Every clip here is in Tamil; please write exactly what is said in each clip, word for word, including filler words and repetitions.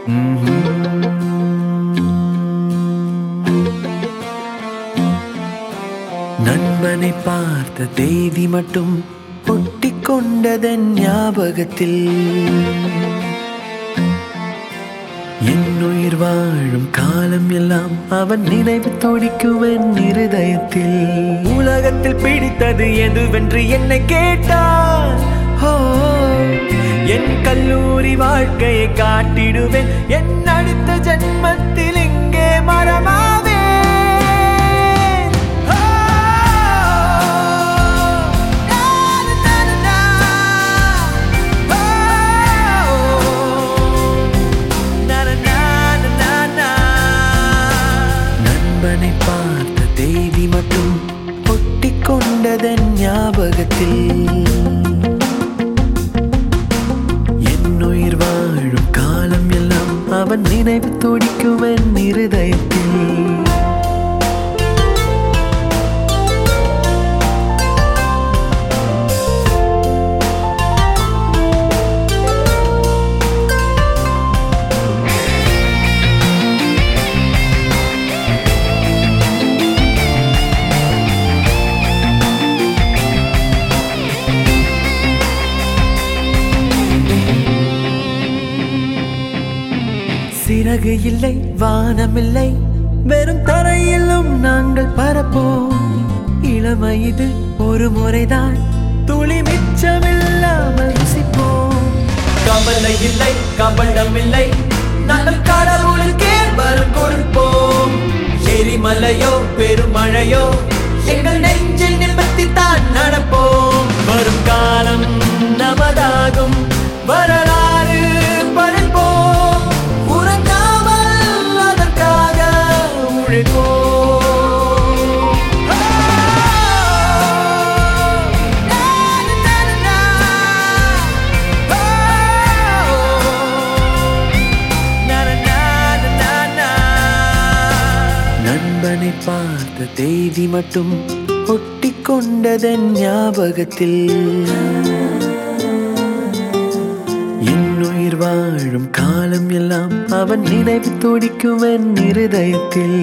நண்பனை பார்த்த தேதி மட்டும் ஒட்டிக்கொண்டதன் ஞாபகத்தில் என்னுயிர் வாழும் காலம் எல்லாம் அவன் நினைவு துடிக்குவன் இருதயத்தில். உலகத்தில் பிடித்தது எதுவென்று என்னை கேட்டால் என் கல்லூரி வாழ்க்கையை காட்டிடுவேன். என் அடுத்த ஜென்மத்தில் இங்கே மரமாவே நண்பனை பார்த்த தேதி மட்டும் ஒட்டிக்கொண்டதன் ஞாபகத்தில் என்னுயிர் வாழும் காலம் எல்லாம் அவன் நினைவு துடிக்குவன் இருதயத்தில். சிறகு இல்லை, வானமில்லை, வெறும் தரையிலும் நாங்கள் பரப்போம். இளமை இது ஒரு முறைதான், துளி மிச்சமில்லாமல் ருசிப்போம். கவலை இல்லை, கபடமில்லை, நாங்கள் கடவுளுக்கே வரம் கொடுப்போம். எரிமலையோ பெருமழையோ எங்கள் நெஞ்சில் நிமிர்த்தித்தான் நடப்போம். வரும் காலம் நமதாகும், வரலாறு படைப்போம். உறங்காமல் அதற்காக உழைப்போம். நண்பனை பார்த்த தேதி மட்டும் ஒட்டிக்கொண்டதன் ஞாபகத்தில் என்னுயிர் வாழும் காலம் எல்லாம் அவன் நினைவு துடிக்குவன் இருதயத்தில்.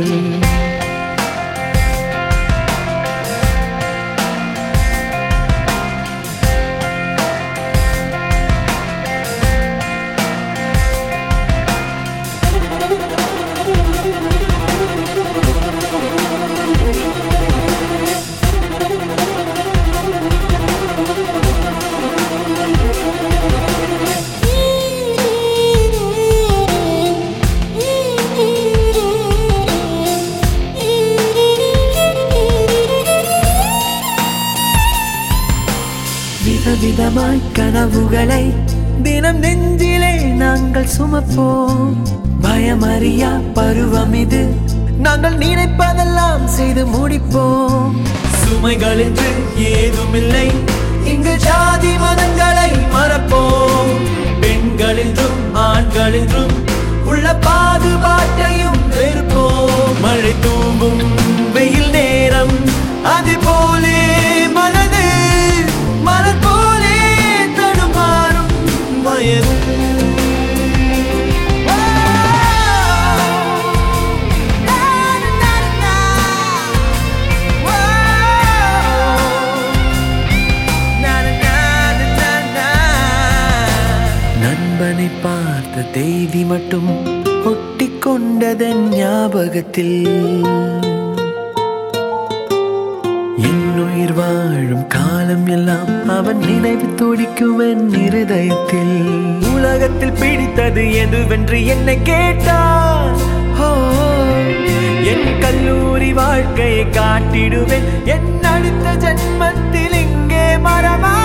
விதவிதமாய் கனவுகளை தினம் நெஞ்சிலே நாங்கள் சுமப்போம். பயமறியா பருவம் இது, நாங்கள் நினைப்பதெல்லாம் செய்து முடிப்போம். சுமைகள் என்று ஏதுமில்லை, இங்கு ஜாதி மதங்களை மறப்போம். பெண்கள் என்றும் ஆண்கள் என்றும் உள்ள பாதுபாட்டையும் வெறுப்போம். மழை தூவும் வெயில் நேரம் அது போலே மனது மலர் போலே தடுமாறும் வயது. நண்பனை பார்த்த தேதி மட்டும் ஒட்டிக்கொண்டதன் ஞாபகத்தில் என்னுயிர் வாழும் காலம் எல்லாம் அவன் நினைவு துடிக்குவன் இருதயத்தில். உலகத்தில் பிடித்தது எதுவென்று என்னை கேட்டால் என் கல்லூரி வாழ்க்கையை காட்டிடுவேன். என் அடுத்த ஜென்மத்தில் இங்கே மரமா